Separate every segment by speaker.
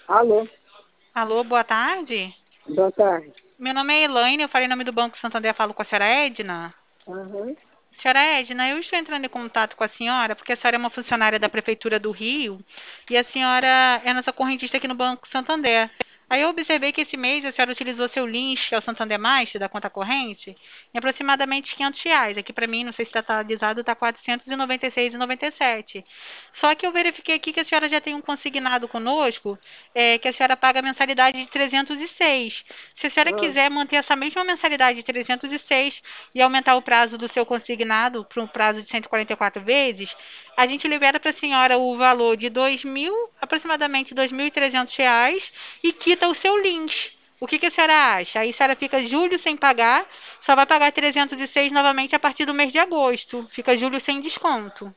Speaker 1: Alô,
Speaker 2: Alô, boa tarde.
Speaker 1: boa tarde.
Speaker 2: Meu nome é Elaine, eu falei em nome do Banco Santander, falo com a senhora Edna.
Speaker 1: Aham,
Speaker 2: Senhora Edna, eu estou entrando em contato com a senhora porque a senhora é uma funcionária da Prefeitura do Rio e a senhora é nossa correntista aqui no Banco Santander. Aí eu observei que esse mês a senhora utilizou seu link, que é o Santander Master, da conta corrente, em aproximadamente R$ 500. Aqui para mim, não sei se está atualizado, está R$ 496,97. Só que eu verifiquei aqui que a senhora já tem um consignado conosco, que a senhora paga a mensalidade de 306. Se a senhora
Speaker 1: ah,
Speaker 2: quiser manter essa mesma mensalidade de 306 e aumentar o prazo do seu consignado para um prazo de 144 vezes, a gente libera para a senhora o valor de 2.000, aproximadamente R$ 2.300, e quita o seu lins. O que a senhora acha? Aí a senhora fica julho sem pagar, só vai pagar 306 novamente a partir do mês de agosto. Fica julho sem desconto.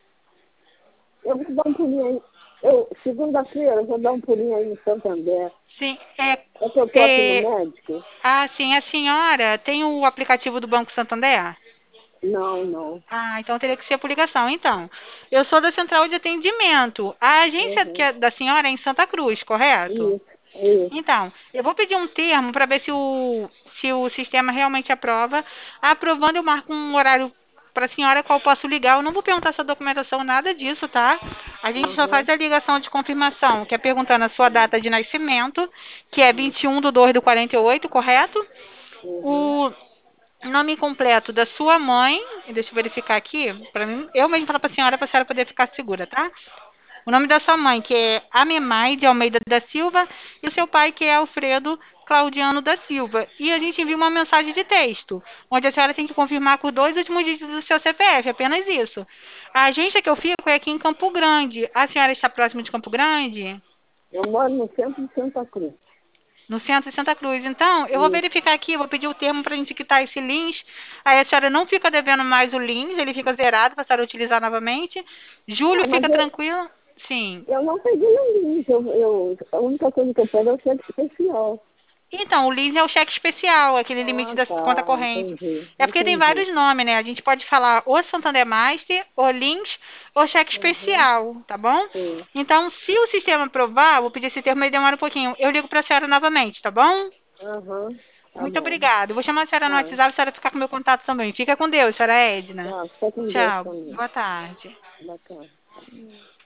Speaker 1: eu vou dar um pulinho aí. Segunda-feira, eu vou dar um pulinho aí no Santander.
Speaker 2: Sim,
Speaker 1: É que eu tô aqui no
Speaker 2: é,
Speaker 1: médico?
Speaker 2: sim, a senhora tem o aplicativo do Banco Santander?
Speaker 1: Não, não.
Speaker 2: Então teria que ser por ligação. Então, eu sou da central de atendimento. A agência
Speaker 1: Uhum.
Speaker 2: da senhora é em Santa Cruz, correto?
Speaker 1: Isso, isso.
Speaker 2: Então, eu vou pedir um termo para ver se o sistema realmente aprova. Aprovando, eu marco um horário para a senhora qual eu posso ligar. Eu não vou perguntar sua documentação, nada disso, tá? A gente só
Speaker 1: Aham,
Speaker 2: faz a ligação de confirmação, que é perguntando a sua data de nascimento, que é 21/2/48, correto?
Speaker 1: uhum.
Speaker 2: O nome completo da sua mãe, deixa eu verificar aqui, para mim, eu mesmo falar para a senhora poder ficar segura, tá? O nome da sua mãe, que é Amemai de Almeida da Silva, e o seu pai, que é Alfredo Claudiano da Silva. E a gente envia uma mensagem de texto, onde a senhora tem que confirmar com os dois últimos dígitos do seu CPF, apenas isso. A agência que eu fico é aqui em Campo Grande. A senhora está próxima de Campo Grande?
Speaker 1: Eu moro no centro de Santa Cruz.
Speaker 2: No centro de Santa Cruz. Então, eu vou
Speaker 1: Isso.
Speaker 2: verificar aqui, vou pedir o termo para a gente quitar esse lins. Aí a senhora não fica devendo mais o lins, ele fica zerado para a senhora utilizar novamente. Julho
Speaker 1: Ah, mas
Speaker 2: fica tranquilo. Sim.
Speaker 1: eu não peguei o link. A única coisa que eu pego é o cheque especial.
Speaker 2: Então, o lins é o cheque especial, aquele limite
Speaker 1: Ah,
Speaker 2: da conta
Speaker 1: tá.
Speaker 2: corrente.
Speaker 1: Entendi,
Speaker 2: É porque tem
Speaker 1: entendi.
Speaker 2: vários nomes, né? A gente pode falar ou Santander Master, ou lins, ou cheque
Speaker 1: Uhum,
Speaker 2: especial, tá bom?
Speaker 1: sim.
Speaker 2: Então, se o sistema aprovar, vou pedir esse termo, mas demora um pouquinho. Eu ligo para a senhora novamente, tá bom?
Speaker 1: Aham, tá
Speaker 2: Muito
Speaker 1: bom.
Speaker 2: obrigada. Vou chamar a senhora no
Speaker 1: Tá,
Speaker 2: WhatsApp, a senhora ficar com meu contato também. Fica com Deus, senhora Edna.
Speaker 1: tá. Fica com Deus
Speaker 2: Tchau.
Speaker 1: também.
Speaker 2: Boa tarde.
Speaker 1: Bacana.